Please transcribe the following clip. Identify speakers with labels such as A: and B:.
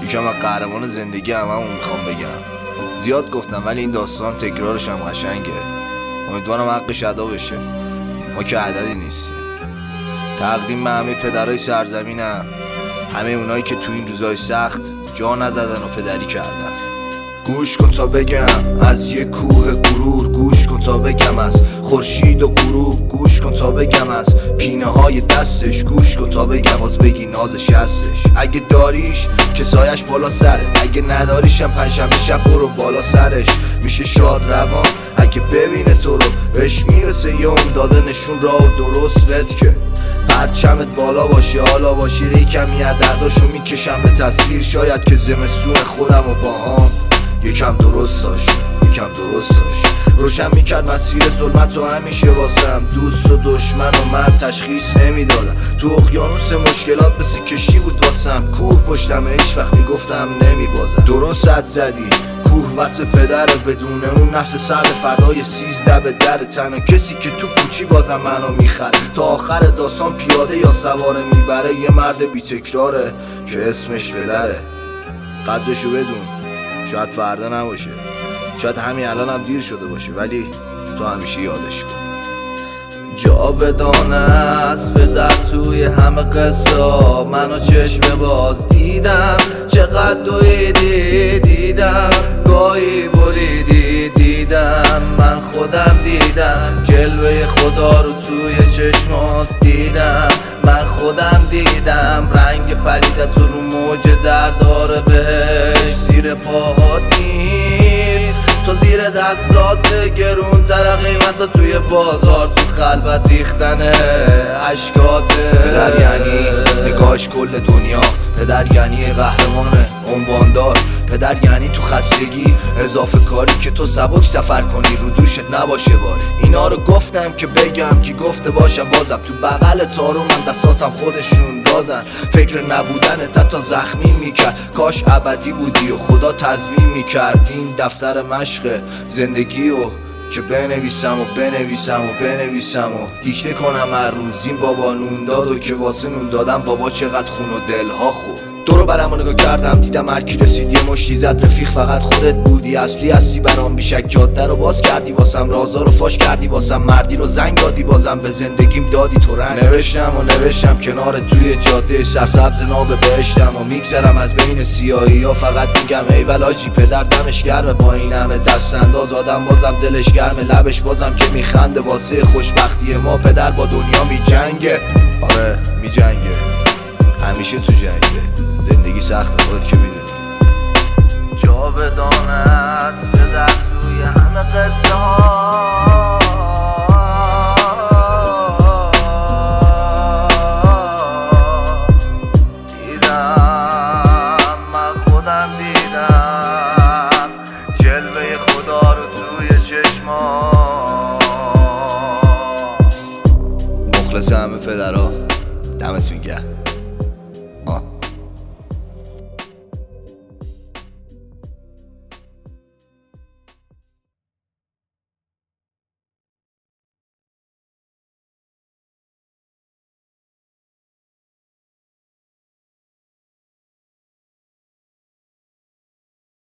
A: یکم از قهرمان زندگی هممون میخوام بگم. زیاد گفتم ولی این داستان تکرارش هم قشنگه. امیدوارم حقش ادا بشه. ما که عددی نیستیم. تقدیم به همه پدرای سرزمینم، همه اونایی که تو این روزای سخت جا نزدن و پدری کردن. گوش کن تا بگم از یه کوه غرور، گوش کن تا بگم از خورشید و غروب، گوش کن تا بگم از پینه های دستش، گوش کن تا بگم باز بگی نازش هستش. اگه داریش که سایش بالا سره، اگه نداریشم پنجشنبه شب برو بالا سرش. میشه شاد روان اگه ببینه تو رو، بهش میرسه یه داده نشون راه و درست بد که پرچمت بالا باشه، حالا باشی ری کمی از درداشو میکشم به تصویر. شاید که زمستون خودم و باهام یکم درست داشت، یکم درست داشت. روشن میکرد مسیر ظلمت و همیشه واسم دوست و دشمن و من تشخیص نمیدادم. تو اقیانوس مشکلات مثل کشتی بود واسم، کوه پشتم هیچ وقت میگفتم نمیبازم. درست حد زدی، کوه واسه پدره، بدون اون نفس سرد فردای 13 به در تنها کسی که تو کوچی بازم منو میخره. تا آخر داستان پیاده یا سواره میبره، یه مرد بی تکراره که اسمش پدره. قدرشو بدون، شاید فردا نباشه، شاید همین الان هم دیر شده باشه، ولی تو همیشه یادش کن.
B: جاودانه است پدر توی همه قصه، منو چشم باز دیدم چقدر دویدی، دیدم گاهی بریدی، دیدم من خودم دیدم جلوه خدا رو توی چشمات، دیدم من خودم دیدم رنگ پریدت رو موج درداره بهش زیر پاهات نیست. تو زیر دستات گرون تر قیمتا توی بازار، تو خلوت ریختن عشقاته.
A: پدر یعنی نگاهش کل دنیا، پدر یعنی قهرمان عنواندار، پدر یعنی تو خستگی اضافه کاری که تو سبک سفر کنی رو دوشت نباشه باری. اینا رو گفتم که بگم که گفته باشم بازم تو بغل تارو من دستاتم خودشون بازن. فکر نبودن تا زخمی میکرد، کاش ابدی بودی و خدا تضمین میکرد این دفتر مشق زندگی و که بنویسم و بنویسم و بنویسم و دیکته کنم هر روز. این بابا نون داد و که واسه نون دادم بابا چقدر خون و دلها خورد. دورو برم و نگاه کردم دیدم هر کی رسید یه مشتی زد، رفیق فقط خودت بودی، اصلی هستی برام بیشک. جاده رو باز کردی واسم، رازا رو فاش کردی واسم، مردی رو زنگ دادی بازم به زندگیم دادی تو رنگ. نوشتم کنار توی جاده سرسبز ناب بهشتم و میگذرم از بین سیاهی ها، فقط میگم ای ولاجی پدر دمش گرمه. با این همه دست انداز آدم بازم دلش گرمه، لبش بازم که میخنده واسه خوشبختی ما. پدر با دنیا میجنگه، آره میجنگه، همیشه تو جنگه. زندگی سخته خودت که میدونی.
B: جاودانه است پدر توی همه قصه ها، دیدم من خودم دیدم جلوه خدا رو توی چشما.
A: مخلص همه پدرها، دمتون گرم.